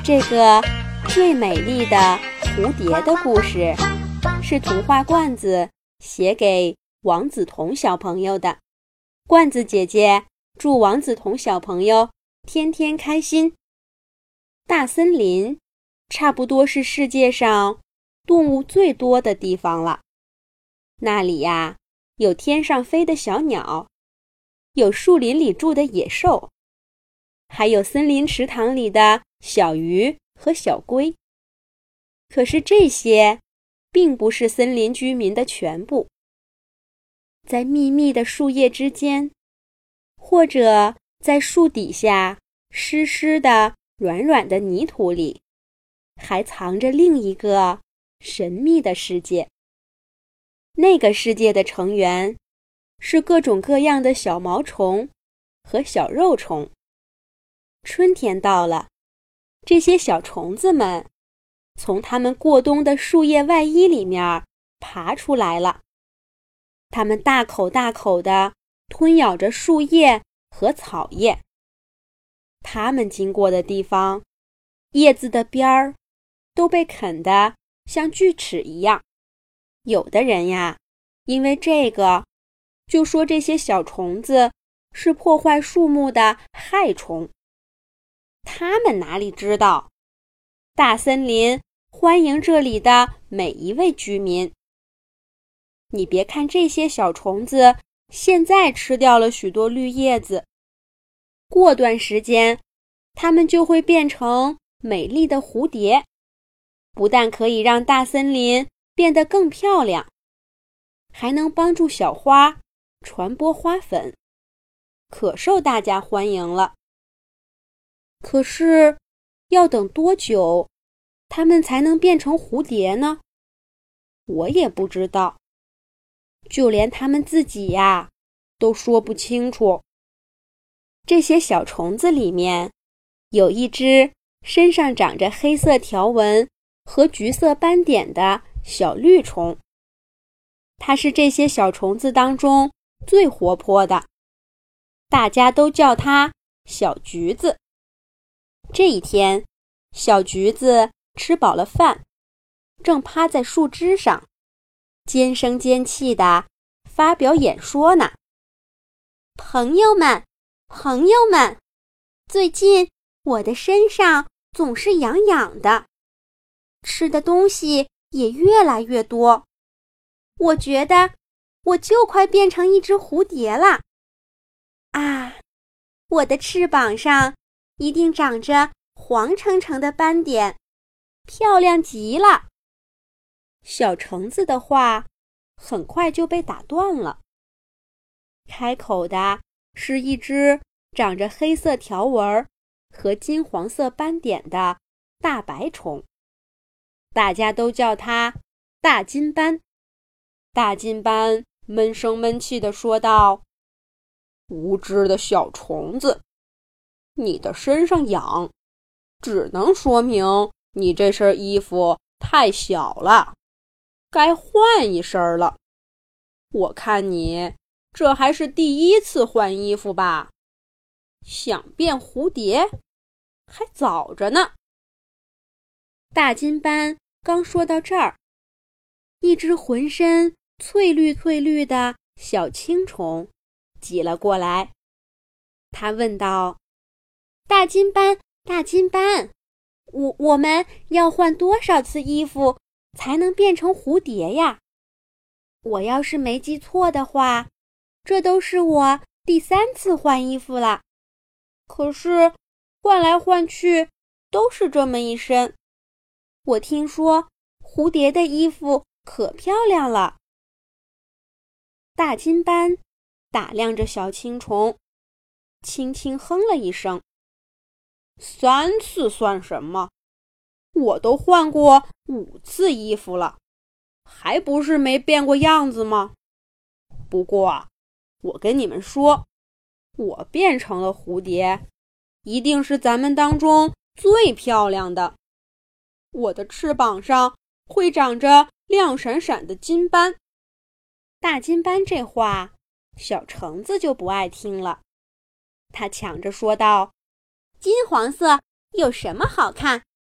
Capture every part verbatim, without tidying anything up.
这个最美丽的蝴蝶的故事是童话罐子写给王子彤小朋友的。罐子姐姐祝王子彤小朋友天天开心。大森林差不多是世界上动物最多的地方了。那里呀，有天上飞的小鸟，有树林里住的野兽，还有森林池塘里的小鱼和小龟。可是这些并不是森林居民的全部。在密密的树叶之间，或者在树底下湿湿的软软的泥土里，还藏着另一个神秘的世界。那个世界的成员是各种各样的小毛虫和小肉虫。春天到了，这些小虫子们从它们过冬的树叶外衣里面爬出来了。它们大口大口地吞咬着树叶和草叶。它们经过的地方，叶子的边儿都被啃得像锯齿一样。有的人呀，因为这个就说这些小虫子是破坏树木的害虫。他们哪里知道，大森林欢迎这里的每一位居民。你别看这些小虫子现在吃掉了许多绿叶子，过段时间它们就会变成美丽的蝴蝶，不但可以让大森林变得更漂亮，还能帮助小花传播花粉，可受大家欢迎了。可是要等多久它们才能变成蝴蝶呢？我也不知道，就连它们自己呀都说不清楚。这些小虫子里面有一只身上长着黑色条纹和橘色斑点的小绿虫，它是这些小虫子当中最活泼的，大家都叫它小橘子。这一天，小橘子吃饱了饭，正趴在树枝上，尖声尖气地发表演说呢。朋友们，朋友们，最近我的身上总是痒痒的，吃的东西也越来越多，我觉得我就快变成一只蝴蝶了。啊，我的翅膀上一定长着黄澄澄的斑点，漂亮极了。小橙子的话很快就被打断了。开口的是一只长着黑色条纹和金黄色斑点的大白虫，大家都叫它大金斑。大金斑闷声闷气地说道：无知的小虫子，你的身上痒，只能说明你这身衣服太小了，该换一身了。我看你这还是第一次换衣服吧？想变蝴蝶，还早着呢。大金斑刚说到这儿，一只浑身翠绿翠绿的小青虫挤了过来。他问道：大金斑，大金斑，我我们要换多少次衣服才能变成蝴蝶呀？我要是没记错的话，这都是我第三次换衣服了。可是换来换去都是这么一身。我听说蝴蝶的衣服可漂亮了。大金斑打量着小青虫，轻轻哼了一声。三次算什么？我都换过五次衣服了，还不是没变过样子吗？不过我跟你们说，我变成了蝴蝶，一定是咱们当中最漂亮的。我的翅膀上会长着亮闪闪的金斑。大金斑这话，小橙子就不爱听了。他抢着说道：金黄色有什么好看？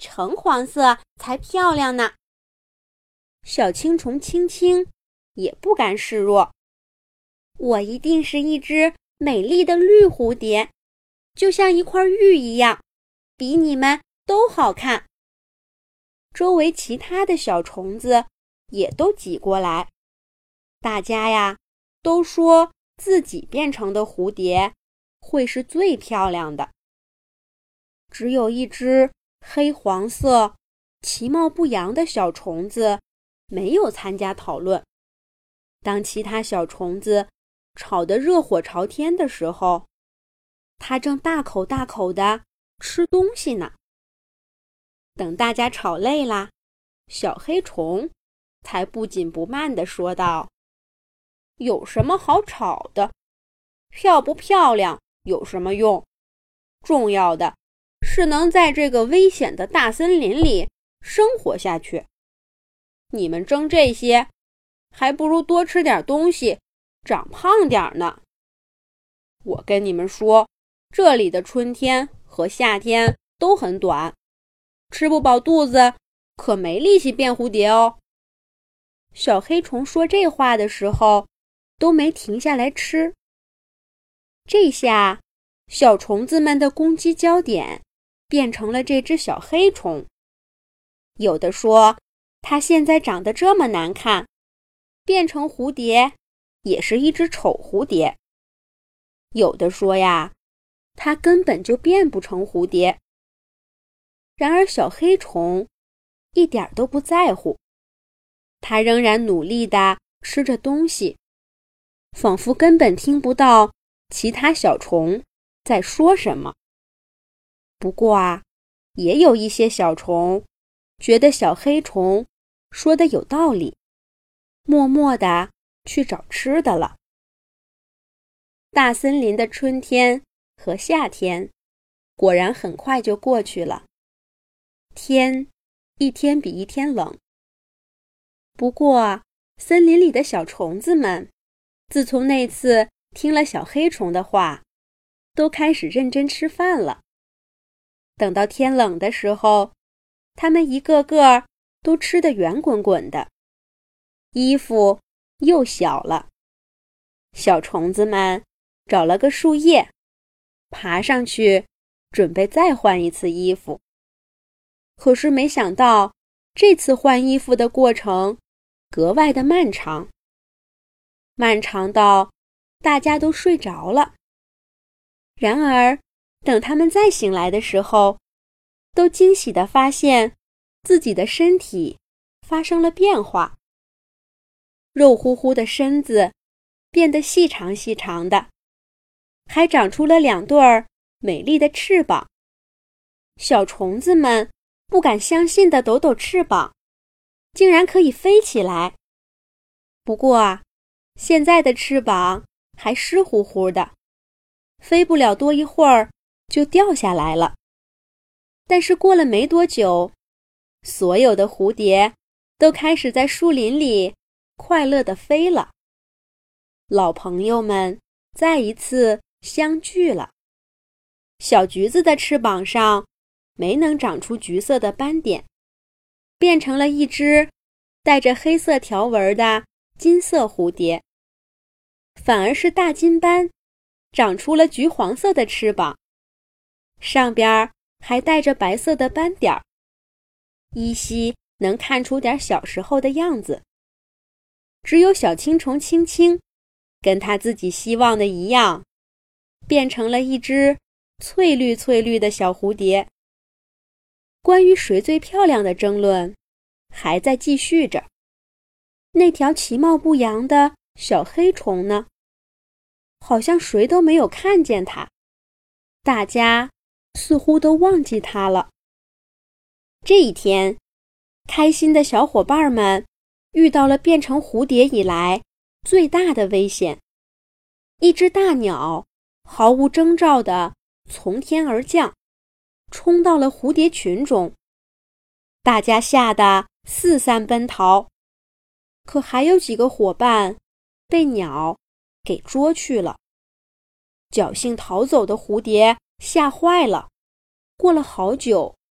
橙黄色才漂亮呢。小青虫青青也不甘示弱，我一定是一只美丽的绿蝴蝶，就像一块玉一样，比你们都好看。周围其他的小虫子也都挤过来，大家呀都说自己变成的蝴蝶会是最漂亮的。只有一只黑黄色、其貌不扬的小虫子没有参加讨论。当其他小虫子吵得热火朝天的时候，它正大口大口地吃东西呢。等大家吵累了，小黑虫才不紧不慢地说道：有什么好吵的？漂不漂亮有什么用？重要的是能在这个危险的大森林里生活下去。你们争这些，还不如多吃点东西，长胖点呢。我跟你们说，这里的春天和夏天都很短，吃不饱肚子，可没力气变蝴蝶哦。小黑虫说这话的时候，都没停下来吃。这下，小虫子们的攻击焦点变成了这只小黑虫。有的说，它现在长得这么难看，变成蝴蝶也是一只丑蝴蝶。有的说呀，它根本就变不成蝴蝶。然而小黑虫一点都不在乎，它仍然努力地吃着东西，仿佛根本听不到其他小虫在说什么。不过啊，也有一些小虫觉得小黑虫说的有道理，默默地去找吃的了。大森林的春天和夏天果然很快就过去了，天一天比一天冷。不过，森林里的小虫子们自从那次听了小黑虫的话，都开始认真吃饭了。等到天冷的时候，它们一个个都吃得圆滚滚的，衣服又小了。小虫子们找了个树叶，爬上去准备再换一次衣服。可是没想到，这次换衣服的过程格外的漫长，漫长到大家都睡着了。然而，等他们再醒来的时候，都惊喜地发现自己的身体发生了变化。肉乎乎的身子变得细长细长的，还长出了两对儿美丽的翅膀。小虫子们不敢相信地抖抖翅膀，竟然可以飞起来。不过啊，现在的翅膀还湿乎乎的，飞不了多一会儿就掉下来了。但是过了没多久，所有的蝴蝶都开始在树林里快乐地飞了。老朋友们再一次相聚了。小橘子的翅膀上没能长出橘色的斑点，变成了一只带着黑色条纹的金色蝴蝶。反而是大金斑长出了橘黄色的翅膀，上边还带着白色的斑点儿，依稀能看出点小时候的样子。只有小青虫青青跟他自己希望的一样，变成了一只翠绿翠绿的小蝴蝶。关于谁最漂亮的争论还在继续着。那条其貌不扬的小黑虫呢？好像谁都没有看见它，大家似乎都忘记它了。这一天，开心的小伙伴们遇到了变成蝴蝶以来最大的危险。一只大鸟毫无征兆地从天而降，冲到了蝴蝶群中，大家吓得四散奔逃。可还有几个伙伴被鸟给捉去了。侥幸逃走的蝴蝶吓坏了，过了好久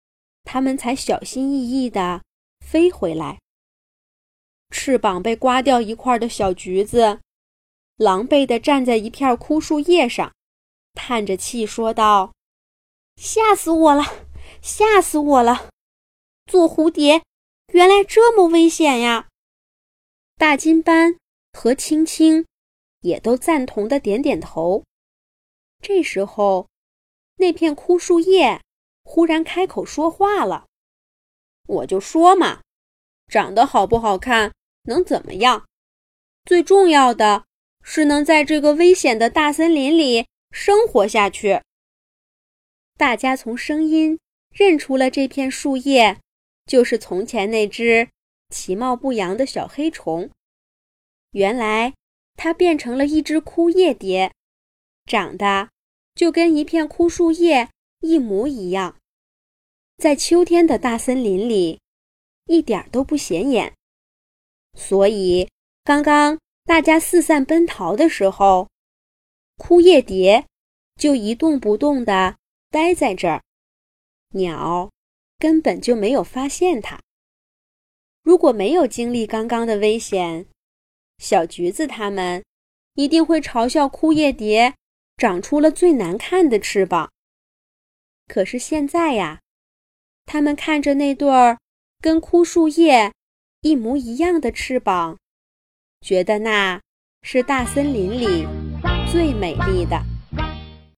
它们才小心翼翼地飞回来。翅膀被刮掉一块的小橘子，狼狈地站在一片枯树叶上，叹着气说道：吓死我了，吓死我了！做蝴蝶原来这么危险呀！大金斑和青青也都赞同地点点头。这时候，那片枯树叶忽然开口说话了：我就说嘛，长得好不好看能怎么样？最重要的是能在这个危险的大森林里生活下去。大家从声音认出了这片树叶就是从前那只其貌不扬的小黑虫。原来它变成了一只枯叶蝶，长得就跟一片枯树叶一模一样，在秋天的大森林里一点都不显眼。所以刚刚大家四散奔逃的时候，枯叶蝶就一动不动地待在这儿，鸟根本就没有发现它。如果没有经历刚刚的危险，小橘子它们一定会嘲笑枯叶蝶长出了最难看的翅膀。可是现在呀，它们看着那对儿跟枯树叶一模一样的翅膀，觉得那是大森林里最美丽的。